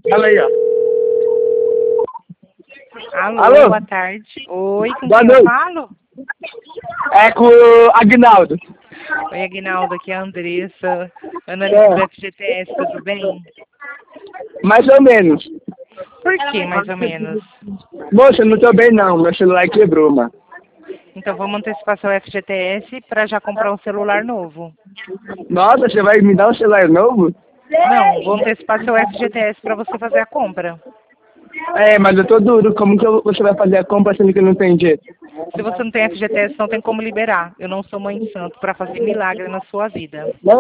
Fala aí, ó. Alô, boa tarde. Oi, com Boa quem eu noite. falo? É com o Aguinaldo. Oi, Aguinaldo, aqui é a Andressa, analista do FGTS, tudo bem? Mais ou menos. Por que, mais ou menos? Moça, não tô bem não. Meu celular quebrou, mano. Então vamos antecipar seu FGTS para já comprar um celular novo. Nossa, você vai me dar um celular novo? Não, vou antecipar seu FGTS para você fazer a compra. É, mas eu tô duro. Como que você vai fazer a compra sendo que não tem dinheiro? Se você não tem FGTS, não tem como liberar. Eu não sou mãe de santo para fazer milagre na sua vida.